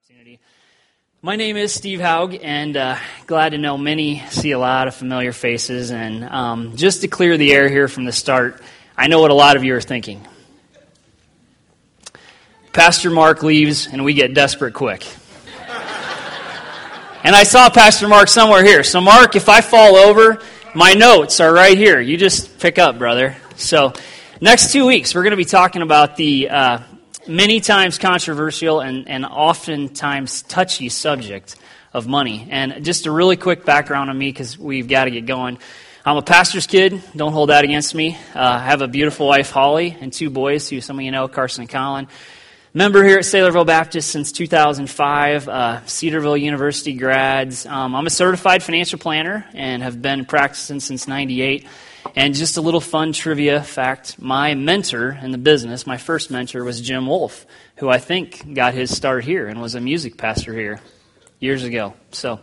Opportunity. My name is Steve Haug, and glad to know many see a lot of familiar faces. And just to clear the air here from the start, I know what a lot of you are thinking. Pastor Mark leaves, and we get desperate quick. And I saw Pastor Mark somewhere here. So Mark, if I fall over, my notes are right here. You just pick up, brother. So next 2 weeks, we're going to be talking about the many times controversial and oftentimes touchy subject of money. And just a really quick background on me, because we've got to get going. I'm a pastor's kid. Don't hold that against me. I have a beautiful wife, Holly, and 2 boys, who some of you know, Carson and Colin. Member here at Saylorville Baptist since 2005, Cedarville University grads. I'm a certified financial planner and have been practicing since 98. And just a little fun trivia fact, my mentor in the business, my first mentor, was Jim Wolf, who I think got his start here and was a music pastor here years ago. So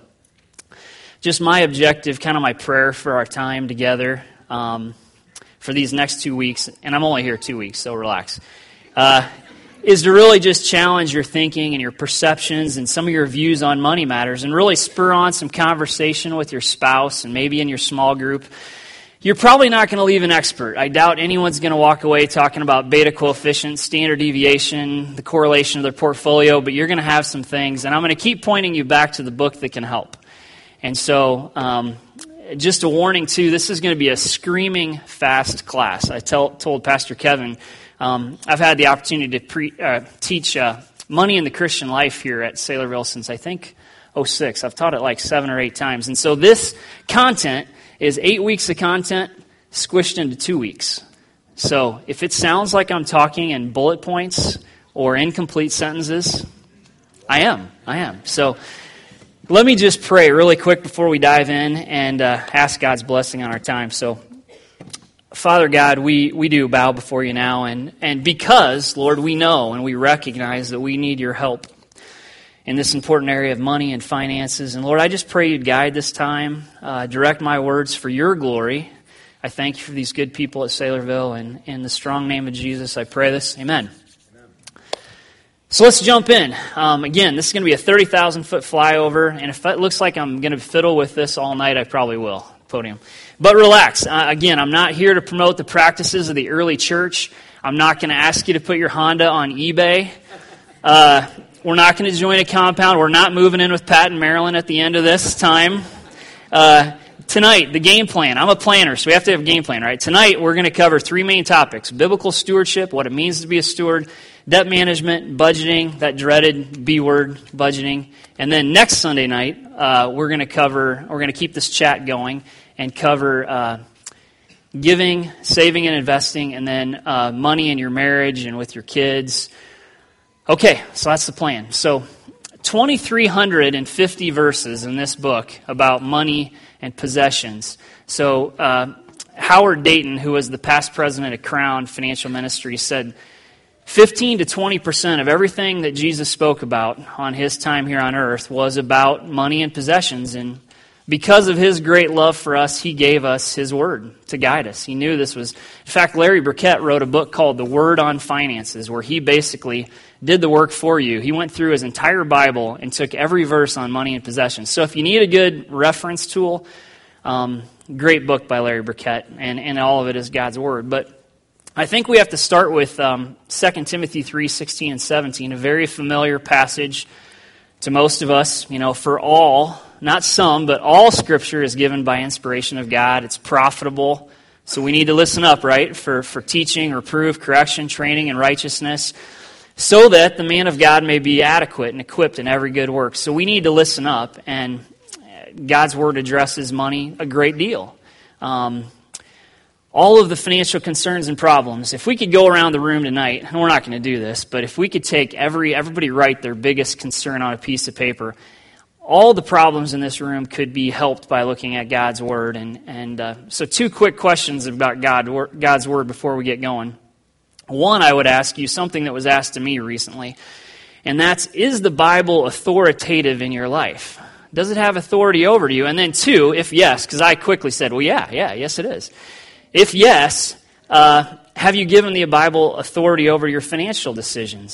just my objective, kind of my prayer for our time together for these next 2 weeks, and I'm only here 2 weeks, so relax, is to really just challenge your thinking and your perceptions and some of your views on money matters and really spur on some conversation with your spouse and maybe in your small group. You're probably not going to leave an expert. I doubt anyone's going to walk away talking about beta coefficient, standard deviation, the correlation of their portfolio, but you're going to have some things, and I'm going to keep pointing you back to the book that can help. And so, just a warning too, this is going to be a screaming fast class. I told Pastor Kevin, I've had the opportunity to teach money in the Christian life here at Saylorville since I think 2006. I've taught it like 7 or 8 times. And so this content is 8 weeks of content squished into 2 weeks. So if it sounds like I'm talking in bullet points or incomplete sentences, I am. So let me just pray really quick before we dive in and ask God's blessing on our time. So Father God, we do bow before you now, and because, Lord, we know and we recognize that we need your help in this important area of money and finances. And Lord, I just pray you'd guide this time, direct my words for your glory. I thank you for these good people at Saylorville, and in the strong name of Jesus, I pray this. Amen. So let's jump in. Again, this is going to be a 30,000-foot flyover, and if it looks like I'm going to fiddle with this all night, I probably will. Podium. But relax. Again, I'm not here to promote the practices of the early church. I'm not going to ask you to put your Honda on eBay. We're not going to join a compound. We're not moving in with Pat and Marilyn at the end of this time. Tonight, the game plan. I'm a planner, so we have to have a game plan, right? Tonight, we're going to cover 3 main topics: biblical stewardship, what it means to be a steward; debt management, budgeting, that dreaded B word, budgeting. And then next Sunday night, we're going to keep this chat going and cover giving, saving, and investing, and then money in your marriage and with your kids. Okay, so that's the plan. So 2,350 verses in this book about money and possessions. So Howard Dayton, who was the past president of Crown Financial Ministry, said 15 to 20% of everything that Jesus spoke about on his time here on earth was about money and possessions. And because of his great love for us, he gave us his word to guide us. He knew this was... In fact, Larry Burkett wrote a book called The Word on Finances, where he basically did the work for you. He went through his entire Bible and took every verse on money and possessions. So if you need a good reference tool, great book by Larry Burkett, and all of it is God's word. But I think we have to start with 2 Timothy 3:16 and 17, a very familiar passage to most of us. You know, for all, not some, but all Scripture is given by inspiration of God. It's profitable. So we need to listen up, right, for teaching, reproof, correction, training, and righteousness, so that the man of God may be adequate and equipped in every good work. So we need to listen up, and God's Word addresses money a great deal. All of the financial concerns and problems, if we could go around the room tonight, and we're not going to do this, but if we could take everybody write their biggest concern on a piece of paper, all the problems in this room could be helped by looking at God's Word. So 2 quick questions about God's Word before we get going. One, I would ask you something that was asked to me recently, and that's, is the Bible authoritative in your life? Does it have authority over you? And then 2, if yes, because I quickly said, well, yes it is. If yes, have you given the Bible authority over your financial decisions?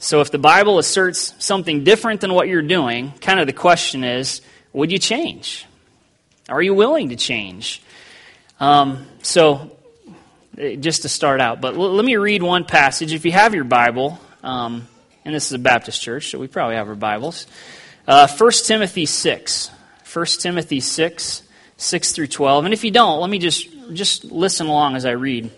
So if the Bible asserts something different than what you're doing, kind of the question is, would you change? Are you willing to change? So just to start out, but let me read one passage. If you have your Bible, and this is a Baptist church, so we probably have our Bibles. 1 Timothy 6. 1 Timothy 6, 6 through 12. And if you don't, let me just listen along as I read.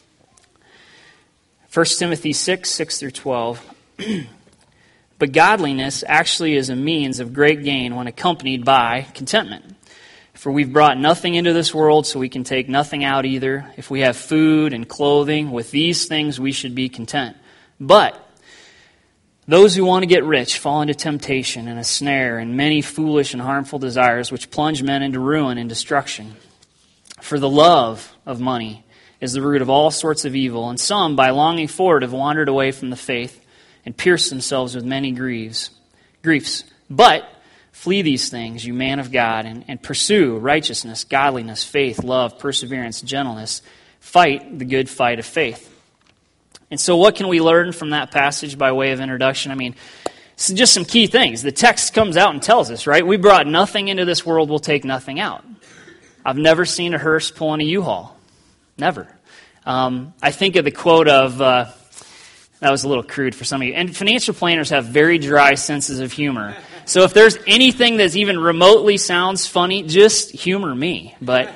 1 Timothy 6, 6 through 12. But godliness actually is a means of great gain when accompanied by contentment. For we've brought nothing into this world, so we can take nothing out either. If we have food and clothing, with these things we should be content. But those who want to get rich fall into temptation and a snare and many foolish and harmful desires which plunge men into ruin and destruction. For the love of money is the root of all sorts of evil, and some, by longing for it, have wandered away from the faith and pierced themselves with many griefs. But flee these things, you man of God, and pursue righteousness, godliness, faith, love, perseverance, gentleness. Fight the good fight of faith. And so what can we learn from that passage by way of introduction? I mean, it's just some key things. The text comes out and tells us, right? We brought nothing into this world, we'll take nothing out. I've never seen a hearse pulling a U-Haul. Never. I think of the quote of... that was a little crude for some of you. And financial planners have very dry senses of humor. So if there's anything that's even remotely sounds funny, just humor me. But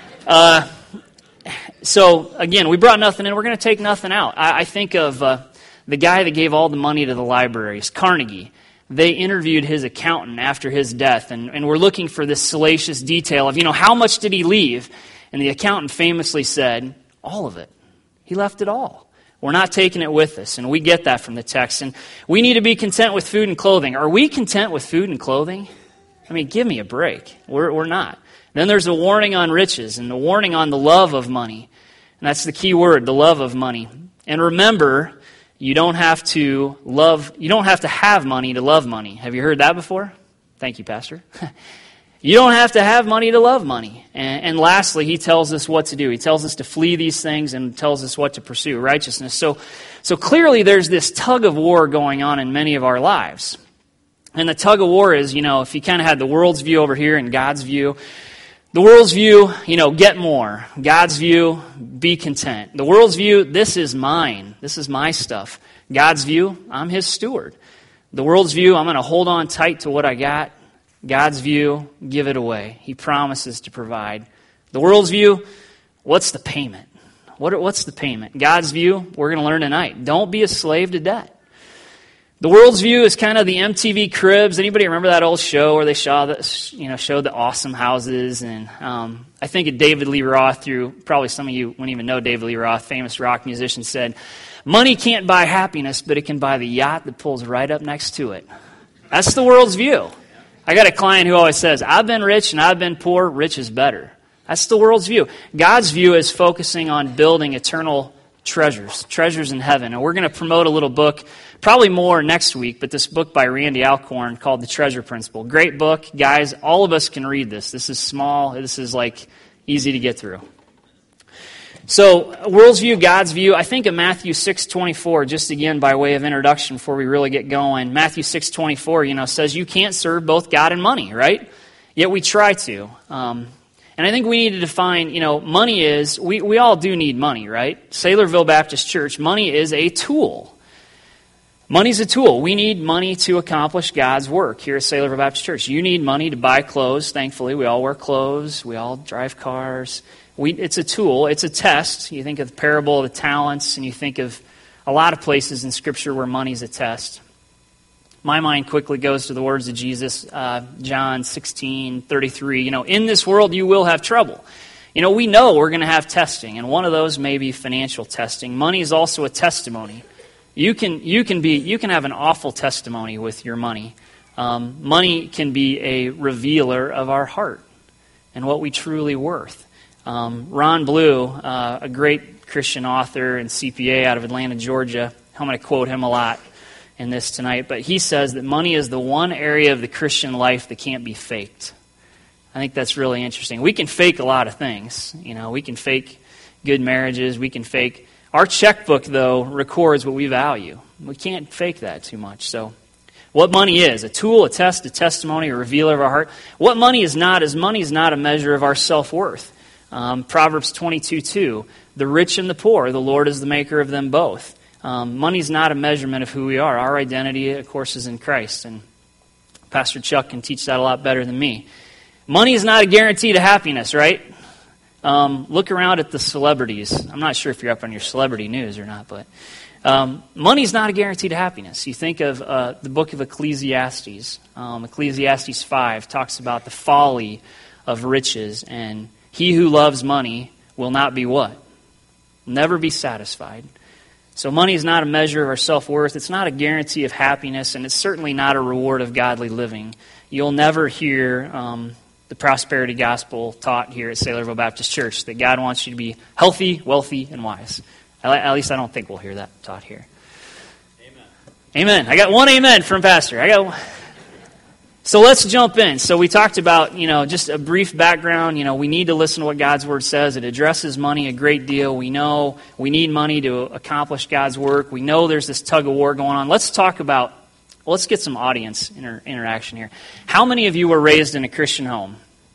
so again, we brought nothing in. We're going to take nothing out. I think of the guy that gave all the money to the libraries, Carnegie. They interviewed his accountant after his death, and we're looking for this salacious detail of, how much did he leave? And the accountant famously said, all of it. He left it all. We're not taking it with us, and we get that from the text. And we need to be content with food and clothing. Are we content with food and clothing? I mean, give me a break. We're not. Then there's a warning on riches and a warning on the love of money. And that's the key word, the love of money. And remember, you don't have to have money to love money. Have you heard that before? Thank you, Pastor. You don't have to have money to love money. And lastly, he tells us what to do. He tells us to flee these things and tells us what to pursue, righteousness. So clearly there's this tug of war going on in many of our lives. And the tug of war is, if you kind of had the world's view over here and God's view. The world's view, get more. God's view, be content. The world's view, this is mine. This is my stuff. God's view, I'm his steward. The world's view, I'm going to hold on tight to what I got. God's view, give it away. He promises to provide. The world's view, what's the payment? What's the payment? God's view, we're going to learn tonight. Don't be a slave to debt. The world's view is kind of the MTV Cribs. Anybody remember that old show where they showed the awesome houses? And I think of David Lee Roth. Probably some of you wouldn't even know David Lee Roth, famous rock musician, said, "Money can't buy happiness, but it can buy the yacht that pulls right up next to it." That's the world's view. I got a client who always says, I've been rich and I've been poor, rich is better. That's the world's view. God's view is focusing on building eternal treasures in heaven. And we're going to promote a little book, probably more next week, but this book by Randy Alcorn called The Treasure Principle. Great book. Guys, all of us can read this. This is small. This is easy to get through. So, world's view, God's view. I think of Matthew 6:24, just again by way of introduction before we really get going. Matthew 6:24, says you can't serve both God and money, right? Yet we try to. And I think we need to define, money is, we all do need money, right? Saylorville Baptist Church, money is a tool. Money's a tool. We need money to accomplish God's work here at Saylorville Baptist Church. You need money to buy clothes, thankfully. We all wear clothes. We all drive cars. It's a tool. It's a test. You think of the parable of the talents, and you think of a lot of places in Scripture where money's a test. My mind quickly goes to the words of Jesus, John 16:33. In this world you will have trouble. We know we're going to have testing, and one of those may be financial testing. Money is also a testimony. You can have an awful testimony with your money. Money can be a revealer of our heart and what we truly worth. Ron Blue, a great Christian author and CPA out of Atlanta, Georgia, I'm going to quote him a lot in this tonight, but he says that money is the one area of the Christian life that can't be faked. I think that's really interesting. We can fake a lot of things. We can fake good marriages. We can fake Our checkbook, though, records what we value. We can't fake that too much. So, what money is, a tool, a test, a testimony, a revealer of our heart. What money is not a measure of our self-worth. Proverbs 22:2, the rich and the poor, the Lord is the maker of them both. Money is not a measurement of who we are. Our identity, of course, is in Christ. And Pastor Chuck can teach that a lot better than me. Money is not a guarantee to happiness, right? Look around at the celebrities. I'm not sure if you're up on your celebrity news or not, but money is not a guarantee to happiness. You think of the book of Ecclesiastes. Ecclesiastes 5 talks about the folly of riches, and he who loves money will not be what? Never be satisfied. So money is not a measure of our self-worth. It's not a guarantee of happiness, and it's certainly not a reward of godly living. You'll never hear the prosperity gospel taught here at Saylorville Baptist Church, that God wants you to be healthy, wealthy, and wise. At least I don't think we'll hear that taught here. Amen. Amen. I got one amen from Pastor. So let's jump in. So we talked about, just a brief background. We need to listen to what God's Word says. It addresses money a great deal. We know we need money to accomplish God's work. We know there's this tug of war going on. Let's get some audience interaction here. How many of you were raised in a Christian home?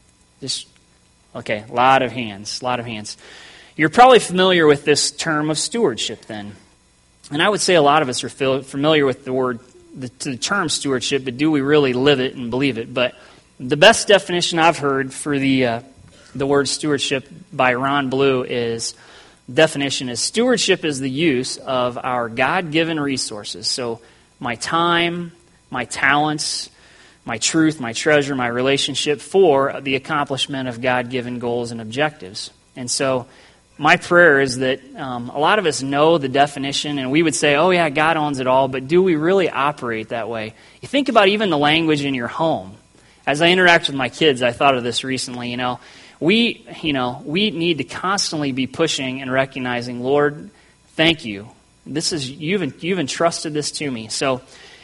Okay, a lot of hands. You're probably familiar with this term of stewardship then. And I would say a lot of us are familiar with the term stewardship, but do we really live it and believe it? But the best definition I've heard for the word stewardship by Ron Blue is stewardship is the use of our God-given resources. So my time, my talents, my truth, my treasure, my relationship for the accomplishment of God-given goals and objectives. And so my prayer is that a lot of us know the definition, and we would say, oh yeah, God owns it all, but do we really operate that way? You think about even the language in your home. As I interact with my kids, I thought of this recently, we need to constantly be pushing and recognizing, Lord, thank you. You've entrusted this to me. So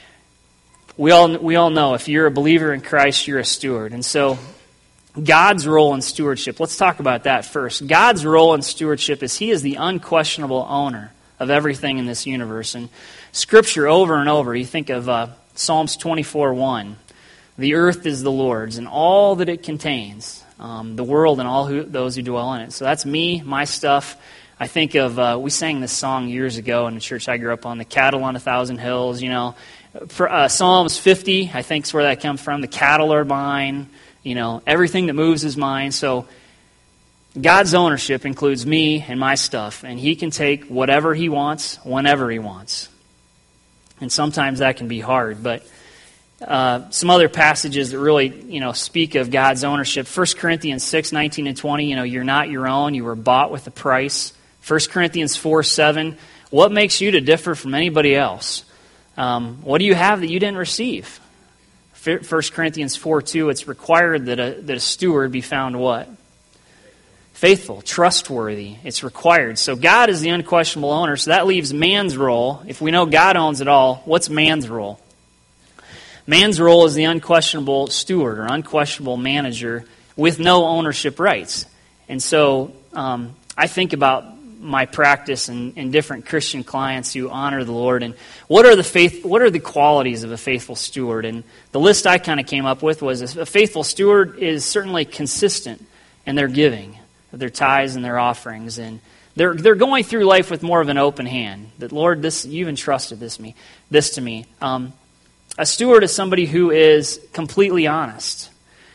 we all know if you're a believer in Christ, you're a steward. And so God's role in stewardship, let's talk about that first. God's role in stewardship is He is the unquestionable owner of everything in this universe. And Scripture over and over, you think of Psalms 24:1. The earth is the Lord's and all that it contains, the world and all those who dwell in it. So that's me, my stuff. I think of, we sang this song years ago in the church I grew up on, the cattle on 1,000 hills, Psalms 50, I think is where that comes from. The cattle are mine. Everything that moves is mine. So God's ownership includes me and my stuff, and He can take whatever He wants, whenever He wants. And sometimes that can be hard, but some other passages that really, speak of God's ownership. 1 Corinthians 6:19 and 20, you're not your own, you were bought with a price. 1 Corinthians 4:7, what makes you to differ from anybody else? What do you have that you didn't receive? 1 Corinthians 4:2, it's required that a steward be found what? Faithful, trustworthy. It's required. So God is the unquestionable owner, so that leaves man's role. If we know God owns it all, what's man's role? Man's role is the unquestionable steward or unquestionable manager with no ownership rights. And so I think about my practice and different Christian clients who honor the Lord, and what are the qualities of a faithful steward? And the list I kind of came up with was a faithful steward is certainly consistent in their giving, of their tithes and their offerings, and they're going through life with more of an open hand. That Lord, you've entrusted this to me. A steward is somebody who is completely honest,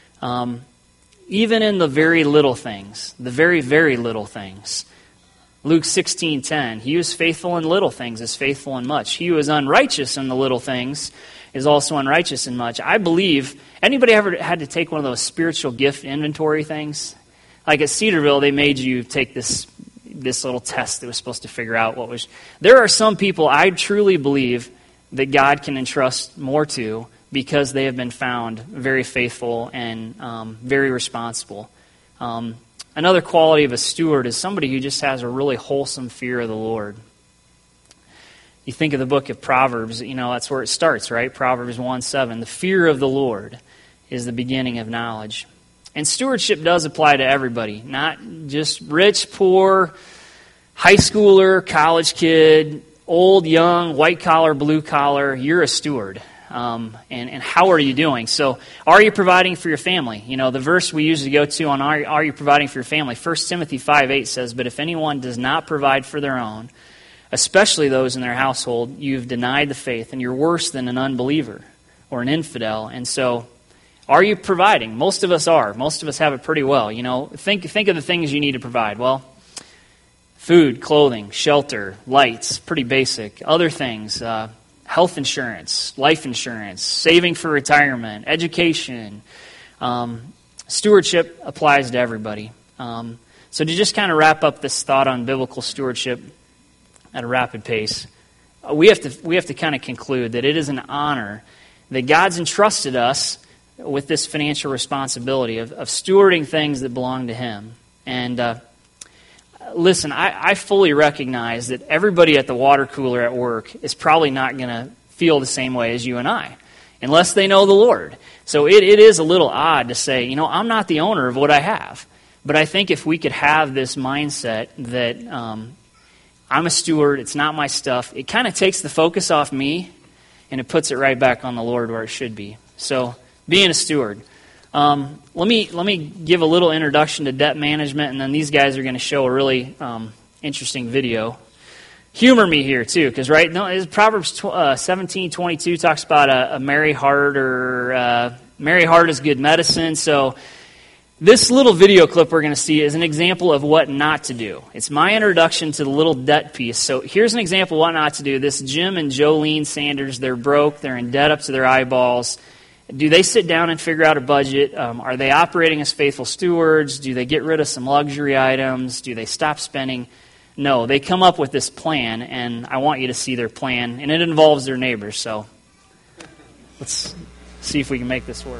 even in the very little things, the very, very little things. Luke 16:10, he who is faithful in little things is faithful in much. He who is unrighteous in the little things is also unrighteous in much. I believe, anybody ever had to take one of those spiritual gift inventory things? Like at Cedarville, they made you take this little test that was supposed to figure out what was... There are some people I truly believe that God can entrust more to because they have been found very faithful and very responsible. Another quality of a steward is somebody who just has a really wholesome fear of the Lord. You think of the book of Proverbs, that's where it starts, right? Proverbs 1:7. The fear of the Lord is the beginning of knowledge. And stewardship does apply to everybody, not just rich, poor, high schooler, college kid, old, young, white collar, blue collar, you're a steward. And how are you doing? So are you providing for your family? You know, the verse we usually go to on are you providing for your family? 1 Timothy 5:8 says, but if anyone does not provide for their own, especially those in their household, you've denied the faith, and you're worse than an unbeliever or an infidel. And so are you providing? Most of us are. Most of us have it pretty well. You know, think of the things you need to provide. Well, food, clothing, shelter, lights, pretty basic. Other things, health insurance, life insurance, saving for retirement, education. Stewardship applies to everybody. So to just kind of wrap up this thought on biblical stewardship at a rapid pace, we have to kind of conclude that it is an honor that God's entrusted us with this financial responsibility of stewarding things that belong to Him. And listen, I fully recognize that everybody at the water cooler at work is probably not going to feel the same way as you and I, unless they know the Lord. So it is a little odd to say, you know, I'm not the owner of what I have. But I think if we could have this mindset that I'm a steward, it's not my stuff, it kind of takes the focus off me and it puts it right back on the Lord where it should be. So being a steward. Let me give a little introduction to debt management, and then these guys are going to show a really interesting video. Humor me here too, because Proverbs 17:22 talks about a merry heart, or merry heart is good medicine. So this little video clip we're going to see is an example of what not to do. It's my introduction to the little debt piece. So here's an example of what not to do. This Jim and Jolene Sanders, they're broke, they're in debt up to their eyeballs. Do they sit down and figure out a budget? Are they operating as faithful stewards? Do they get rid of some luxury items? Do they stop spending? No, they come up with this plan, and I want you to see their plan, and it involves their neighbors. So let's see if we can make this work.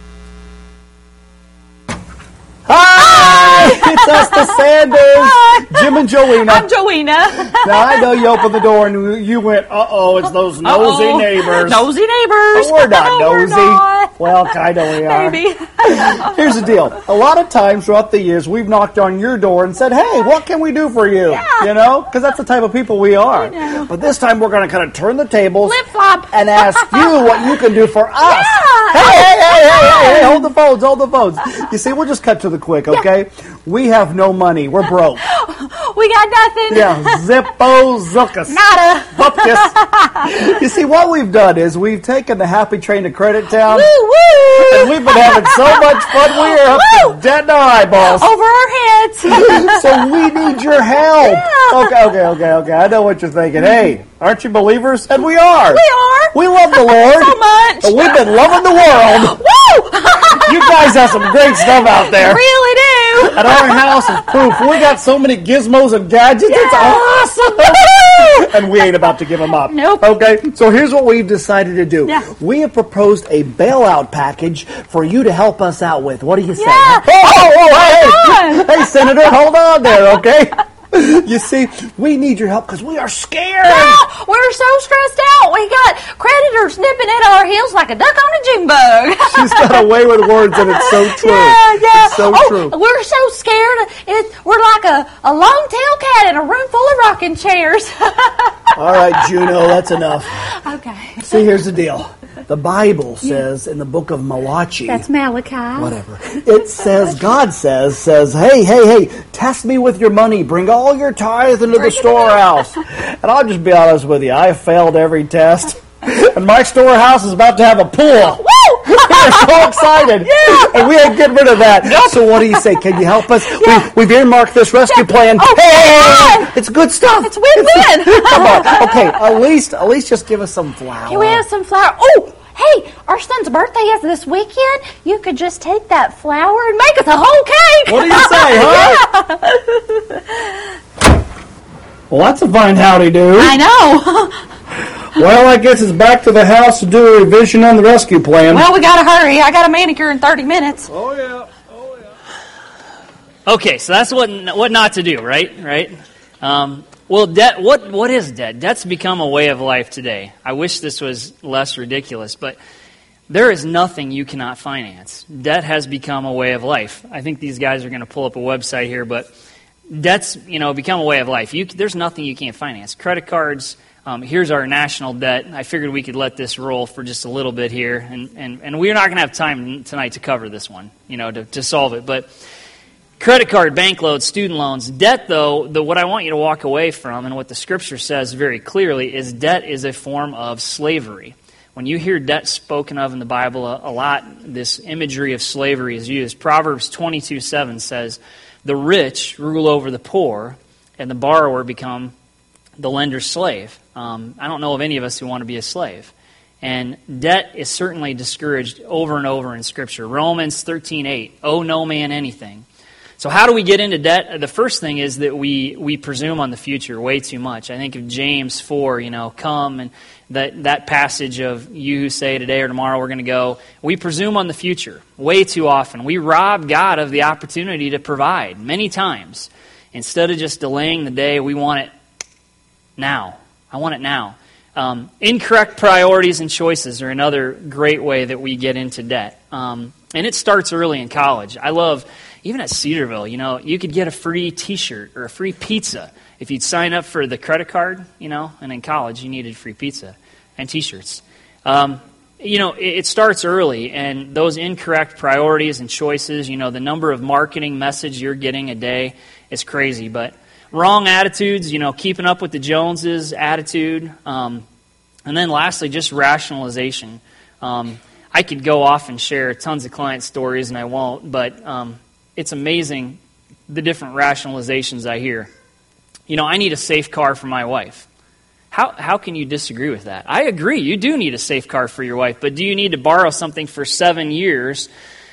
Hi! It's us, the Sanders! Hi. Jim and Joanna. I'm Joanna. Now, I know you opened the door and you went, uh-oh, it's those nosy neighbors. Nosy neighbors. But we're not nosy. We're not. Well, kind of we are. Maybe. Here's the deal. A lot of times throughout the years, we've knocked on your door and said, hey, what can we do for you? Yeah. You know? Because that's the type of people we are. I know. But this time, we're going to kind of turn the tables Flip-flop. and ask you what you can do for us. Yeah. Hey, hold the phones. You see, we'll just cut to the quick, okay? We have no money. We're broke. We got nothing. Yeah, zippo zuckus. Nada. Bupkis. You see, what we've done is we've taken the Happy Train to Credit Town, Woo, woo. and we've been having so much fun. We are up to debt in our eyeballs. Over our heads. So we need your help. Yeah. Okay. I know what you're thinking. Hey, aren't you believers? And we are. We are. We love the Lord. So much. And we've been loving the world. Woo! You guys have some great stuff out there. Really do. At our house is proof. We got so many gizmos and gadgets. Yeah. It's awesome. Woo! And we ain't about to give them up. Nope. Okay, so here's what we've decided to do. Yeah. We have proposed a bailout package for you to help us out with. What do you say? Yeah. Hey, Senator, hold on there, okay? You see, we need your help because we are scared. Yeah, we're so stressed out. We got creditors nipping at our heels like a duck on a June bug. She's got a way with words, and it's so true. Yeah. It's so true. We're so scared. We're like a long-tailed cat in a room full of rocking chairs. All right, Juno, that's enough. Okay. See, here's the deal. The Bible says in the book of Malachi. That's Malachi. Whatever. It says, God says, hey, test me with your money. Bring all your tithe into the storehouse. And I'll just be honest with you. I failed every test. And my storehouse is about to have a pool. Woo! We're so excited. Yeah. And we ain't getting rid of that. Nope. So what do you say? Can you help us? Yeah. We've earmarked this rescue plan. Oh, hey! It's good stuff. It's win-win. Come on. Okay, at least just give us some flour. Can we have some flour? Oh! Hey, our son's birthday is this weekend. You could just take that flour and make us a whole cake. What do you say, huh? Well, that's a fine howdy do. I know. Well, I guess it's back to the house to do a revision on the rescue plan. Well, we gotta hurry. I got a manicure in 30 minutes. Oh, yeah. Okay, so that's what not to do, right? Well, debt. What is debt? Debt's become a way of life today. I wish this was less ridiculous, but there is nothing you cannot finance. Debt has become a way of life. I think these guys are going to pull up a website here, but debt's, become a way of life. There's nothing you can't finance. Credit cards, here's our national debt. I figured we could let this roll for just a little bit here, and we're not going to have time tonight to cover this one, to solve it. But credit card, bank loans, student loans. Debt, though, what I want you to walk away from, and what the Scripture says very clearly, is debt is a form of slavery. When you hear debt spoken of in the Bible a lot, this imagery of slavery is used. Proverbs 22:7 says, "The rich rule over the poor, and the borrower become the lender's slave." I don't know of any of us who want to be a slave. And debt is certainly discouraged over and over in Scripture. Romans 13:8, "Owe no man anything." So how do we get into debt? The first thing is that we presume on the future way too much. I think of James 4, come, and that passage of you who say today or tomorrow we're going to go. We presume on the future way too often. We rob God of the opportunity to provide many times. Instead of just delaying the day, we want it now. I want it now. Incorrect priorities and choices are another great way that we get into debt. And it starts early in college. I love, even at Cedarville, you could get a free t-shirt or a free pizza if you'd sign up for the credit card, and in college you needed free pizza and t-shirts. It starts early, and those incorrect priorities and choices, the number of marketing message you're getting a day is crazy. But wrong attitudes, keeping up with the Joneses attitude. And then lastly, just rationalization. I could go off and share tons of client stories, and I won't, but it's amazing the different rationalizations I hear. I need a safe car for my wife. How can you disagree with that? I agree, you do need a safe car for your wife, but do you need to borrow something for 7 years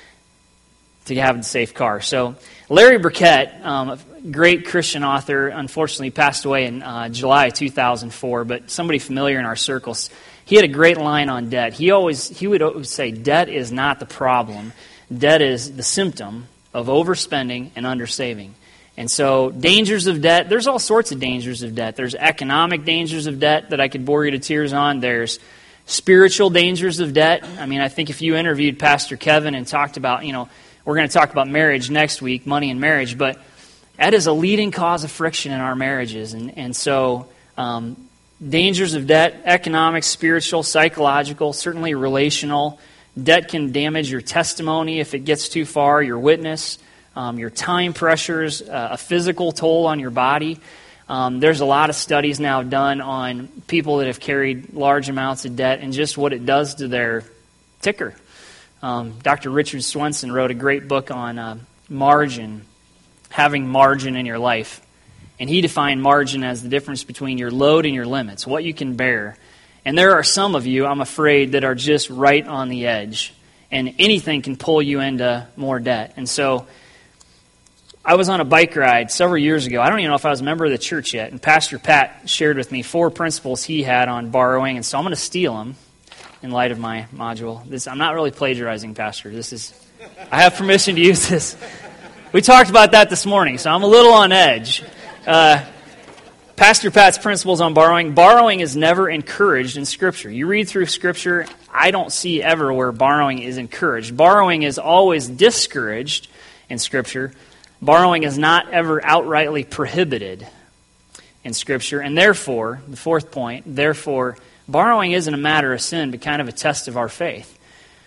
to have the safe car? So Larry Burkett, a great Christian author, unfortunately passed away in July 2004, but somebody familiar in our circles, he had a great line on debt. He would always say, debt is not the problem. Debt is the symptom of overspending and undersaving. And so dangers of debt, there's all sorts of dangers of debt. There's economic dangers of debt that I could bore you to tears on. There's spiritual dangers of debt. I think if you interviewed Pastor Kevin and talked about, we're going to talk about marriage next week, money and marriage, but that is a leading cause of friction in our marriages. And so dangers of debt, economic, spiritual, psychological, certainly relational. Debt can damage your testimony if it gets too far, your witness, your time pressures, a physical toll on your body. There's a lot of studies now done on people that have carried large amounts of debt and just what it does to their ticker. Dr. Richard Swenson wrote a great book on margin, having margin in your life. And he defined margin as the difference between your load and your limits, what you can bear. And there are some of you, I'm afraid, that are just right on the edge. And anything can pull you into more debt. And so I was on a bike ride several years ago. I don't even know if I was a member of the church yet. And Pastor Pat shared with me 4 principles he had on borrowing. And so I'm going to steal them in light of my module. I'm not really plagiarizing, Pastor. I have permission to use this. We talked about that this morning, so I'm a little on edge. Pastor Pat's principles on borrowing. Borrowing is never encouraged in Scripture. You read through Scripture, I don't see ever where borrowing is encouraged. Borrowing is always discouraged in Scripture. Borrowing is not ever outrightly prohibited in Scripture. And therefore, the 4th point, borrowing isn't a matter of sin, but kind of a test of our faith.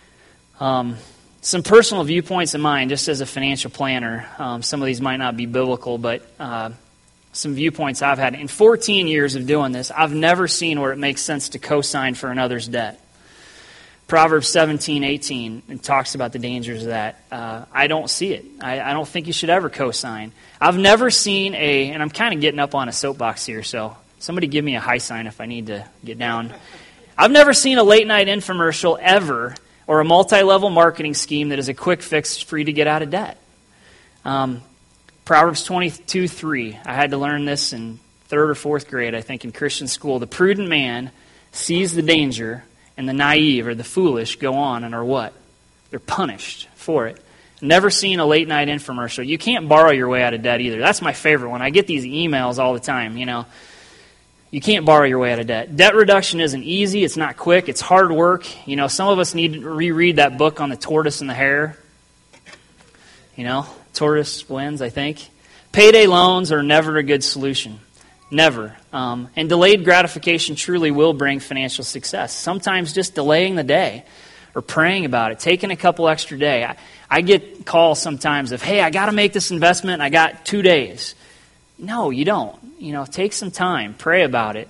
Some personal viewpoints of mine, just as a financial planner. Some of these might not be biblical, but some viewpoints I've had. In 14 years of doing this, I've never seen where it makes sense to co-sign for another's debt. Proverbs 17:18 it talks about the dangers of that. I don't see it. I don't think you should ever co-sign. I've never seen and I'm kind of getting up on a soapbox here, so somebody give me a high sign if I need to get down. I've never seen a late-night infomercial ever, or a multi-level marketing scheme that is a quick fix for you to get out of debt. Proverbs 22:3. I had to learn this in 3rd or 4th grade, I think, in Christian school. The prudent man sees the danger, and the naive or the foolish go on and are what? They're punished for it. Never seen a late-night infomercial. You can't borrow your way out of debt either. That's my favorite one. I get these emails all the time, You can't borrow your way out of debt. Debt reduction isn't easy. It's not quick. It's hard work. Some of us need to reread that book on the tortoise and the hare. Tortoise wins, I think. Payday loans are never a good solution. Never. And delayed gratification truly will bring financial success. Sometimes just delaying the day or praying about it, taking a couple extra days. I get calls sometimes of, hey, I got to make this investment. I got 2 days. No, you don't. Take some time. Pray about it.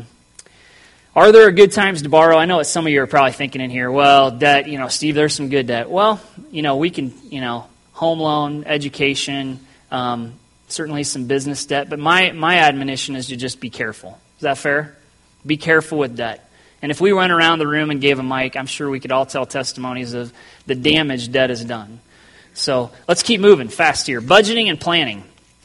Are there good times to borrow? I know what some of you are probably thinking in here. Well, debt, Steve, there's some good debt. Well, we can, home loan, education, certainly some business debt. But my admonition is to just be careful. Is that fair? Be careful with debt. And if we went around the room and gave a mic, I'm sure we could all tell testimonies of the damage debt has done. So let's keep moving fast here. Budgeting and planning.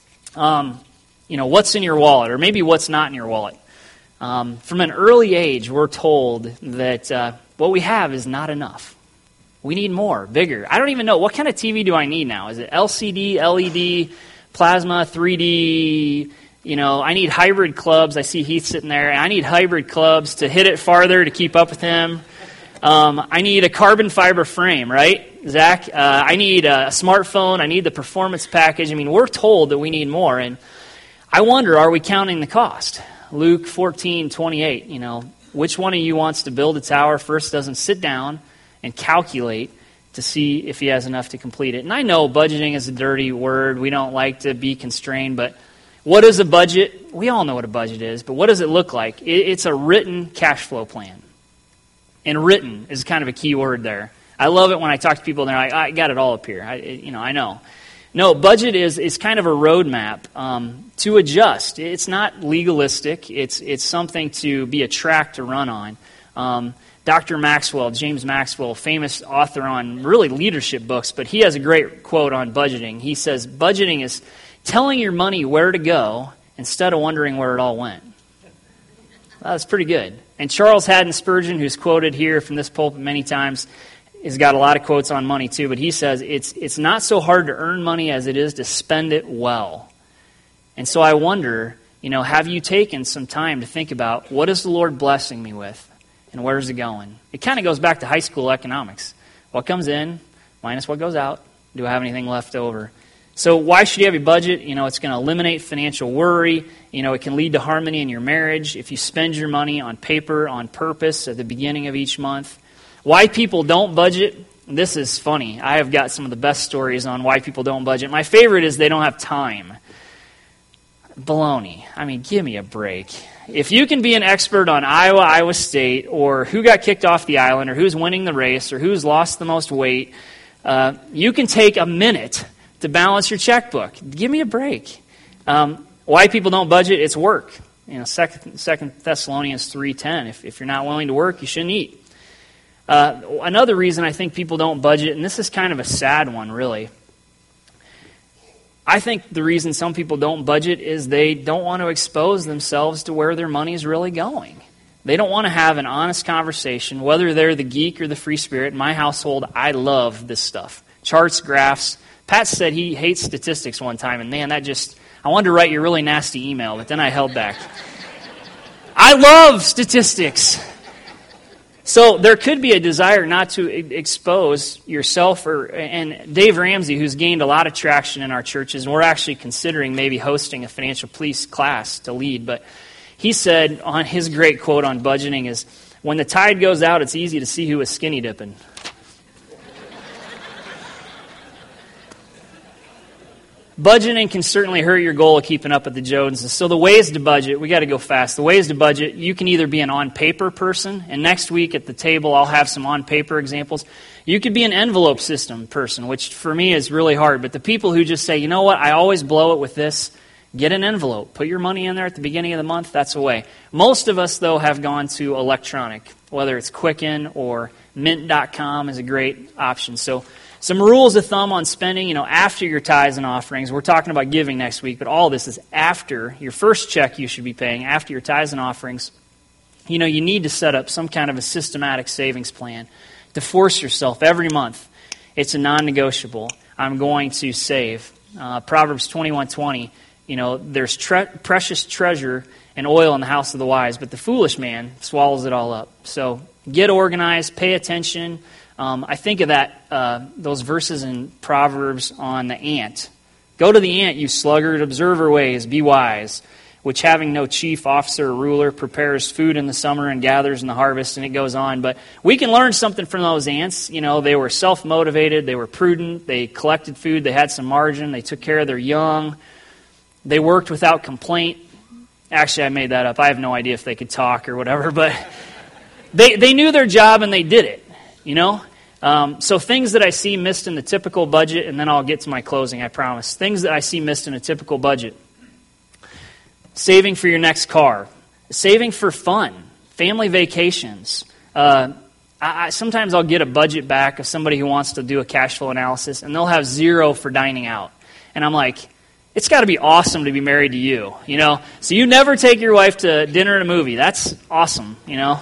What's in your wallet, or maybe what's not in your wallet. From an early age, we're told that what we have is not enough. We need more, bigger. I don't even know. What kind of TV do I need now? Is it LCD, LED, plasma, 3D? I need hybrid clubs. I see Heath sitting there. I need hybrid clubs to hit it farther to keep up with him. I need a carbon fiber frame, right, Zach? I need a smartphone. I need the performance package. We're told that we need more. And I wonder, are we counting the cost? Luke 14:28, which one of you wants to build a tower first doesn't sit down and calculate to see if he has enough to complete it? And I know budgeting is a dirty word. We don't like to be constrained, but what is a budget? We all know what a budget is, but what does it look like? It's a written cash flow plan. And written is kind of a key word there. I love it when I talk to people and they're like, I got it all up here. I know. No, budget is kind of a roadmap to adjust. It's not legalistic. It's something to be a track to run on. Dr. Maxwell, James Maxwell, famous author on really leadership books, but he has a great quote on budgeting. He says, budgeting is telling your money where to go instead of wondering where it all went. That's pretty good. And Charles Haddon Spurgeon, who's quoted here from this pulpit many times, has got a lot of quotes on money too, but he says, it's not so hard to earn money as it is to spend it well. And so I wonder, have you taken some time to think about, what is the Lord blessing me with, and where's it going? It kind of goes back to high school economics. What comes in minus what goes out. Do I have anything left over? So why should you have a budget? It's going to eliminate financial worry. It can lead to harmony in your marriage if you spend your money on paper, on purpose at the beginning of each month. Why people don't budget, this is funny. I have got some of the best stories on why people don't budget. My favorite is they don't have time. Baloney. Give me a break. If you can be an expert on Iowa State, or who got kicked off the island, or who's winning the race, or who's lost the most weight, you can take a minute to balance your checkbook. Give me a break. Why people don't budget, it's work. 2 Thessalonians 3:10, if you're not willing to work, you shouldn't eat. Another reason I think people don't budget, and this is kind of a sad one, really. I think the reason some people don't budget is they don't want to expose themselves to where their money is really going. They don't want to have an honest conversation, whether they're the geek or the free spirit. In my household, I love this stuff. Charts, graphs. Pat said he hates statistics one time, and man, I wanted to write you a really nasty email, but then I held back. I love statistics. So there could be a desire not to expose yourself, and Dave Ramsey, who's gained a lot of traction in our churches, and we're actually considering maybe hosting a financial police class to lead, but he said on his great quote on budgeting is, when the tide goes out, it's easy to see who is skinny dipping. Budgeting can certainly hurt your goal of keeping up with the Joneses. So the ways to budget, we got to go fast. The ways to budget, you can either be an on-paper person, and next week at the table I'll have some on-paper examples. You could be an envelope system person, which for me is really hard. But the people who just say, you know what, I always blow it with this, get an envelope. Put your money in there at the beginning of the month, that's a way. Most of us, though, have gone to electronic, whether it's Quicken or Mint.com is a great option. So some rules of thumb on spending, after your tithes and offerings. We're talking about giving next week, but all this is after your first check you should be paying, after your tithes and offerings. You need to set up some kind of a systematic savings plan to force yourself every month. It's a non-negotiable. I'm going to save. Proverbs 21:20, there's precious treasure and oil in the house of the wise, but the foolish man swallows it all up. So get organized, pay attention. I think of those verses in Proverbs on the ant, Go to the ant, you sluggard, observe her ways, be wise, which having no chief officer or ruler prepares food in the summer and gathers in the harvest, and it goes on. But we can learn something from those ants. You know, they were self-motivated, they were prudent, they collected food, they had some margin, they took care of their young, they worked without complaint. Actually, I made that up. I have no idea if they could talk or whatever, but they knew their job and they did it, you know. So things that I see missed in the typical budget, and then I'll get to my closing, I promise. Things that I see missed in a typical budget. Saving for your next car. Saving for fun. Family vacations. Sometimes I'll get a budget back of somebody who wants to do a cash flow analysis, and they'll have 0 for dining out. And I'm like, it's got to be awesome to be married to you, you know. So you never take your wife to dinner and a movie. That's awesome, you know.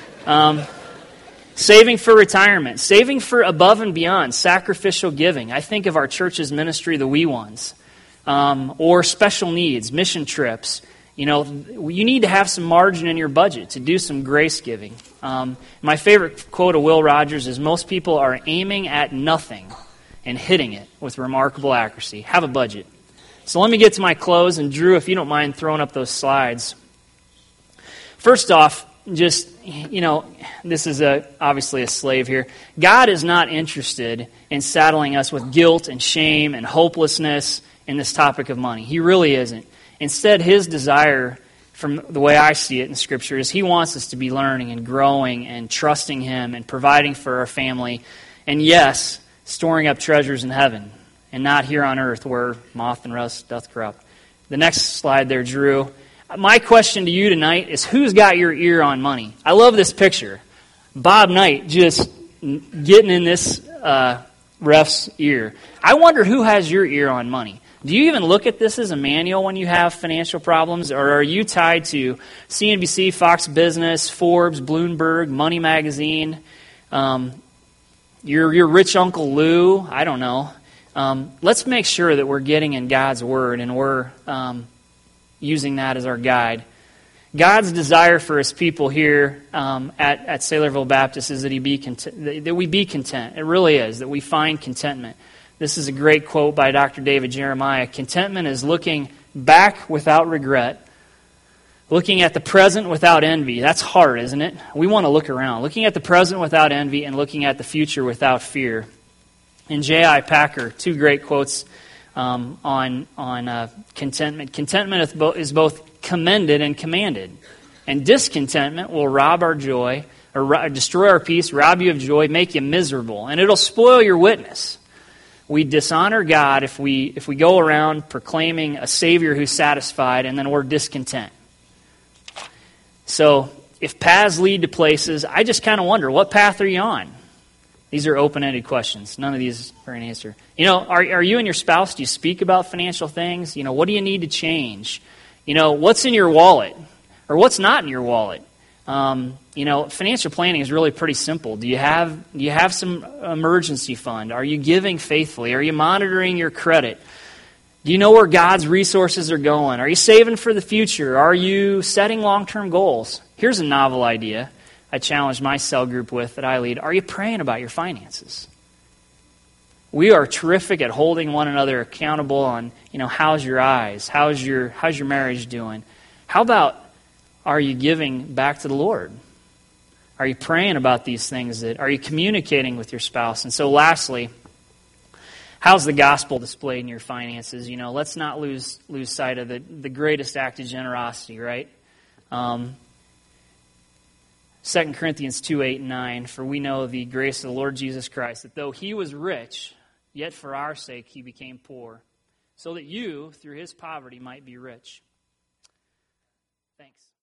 Saving for retirement, saving for above and beyond, sacrificial giving. I think of our church's ministry, the wee ones, or special needs, mission trips. You know, you need to have some margin in your budget to do some grace giving. My favorite quote of Will Rogers is, most people are aiming at nothing and hitting it with remarkable accuracy. Have a budget. So let me get to my close, and Drew, if you don't mind throwing up those slides. First off, just, you know, this is obviously a slave here. God is not interested in saddling us with guilt and shame and hopelessness in this topic of money. He really isn't. Instead, his desire, from the way I see it in Scripture, is he wants us to be learning and growing and trusting him and providing for our family. And yes, storing up treasures in heaven and not here on earth where moth and rust doth corrupt. The next slide there, Drew. My question to you tonight is, who's got your ear on money? I love this picture. Bob Knight just getting in this ref's ear. I wonder who has your ear on money. Do you even look at this as a manual when you have financial problems? Or are you tied to CNBC, Fox Business, Forbes, Bloomberg, Money Magazine, your rich Uncle Lou? I don't know. Let's make sure that we're getting in God's Word and we're using that as our guide. God's desire for his people here at Saylorville Baptist is that we be content. It really is, that we find contentment. This is a great quote by Dr. David Jeremiah. Contentment is looking back without regret, looking at the present without envy. That's hard, isn't it? We want to look around. Looking at the present without envy and looking at the future without fear. And J.I. Packer, 2 great quotes on contentment. Contentment is both commended and commanded. And discontentment will rob our joy, or destroy our peace, rob you of joy, make you miserable. And it'll spoil your witness. We dishonor God if we go around proclaiming a Savior who's satisfied and then we're discontent. So if paths lead to places, I just kind of wonder, what path are you on? These are open-ended questions. None of these are an answer. You know, are you and your spouse, do you speak about financial things? You know, what do you need to change? You know, what's in your wallet? Or what's not in your wallet? You know, financial planning is really pretty simple. Do you have some emergency fund? Are you giving faithfully? Are you monitoring your credit? Do you know where God's resources are going? Are you saving for the future? Are you setting long-term goals? Here's a novel idea I challenged my cell group with that I lead. Are you praying about your finances? We are terrific at holding one another accountable on, you know, how's your eyes? How's your marriage doing? How about, are you giving back to the Lord? Are you praying about these things? Are you communicating with your spouse? And so lastly, how's the gospel displayed in your finances? You know, let's not lose sight of the greatest act of generosity, right? 2 Corinthians 2:8-9, for we know the grace of the Lord Jesus Christ, that though he was rich, yet for our sake he became poor, so that you, through his poverty, might be rich. Thanks.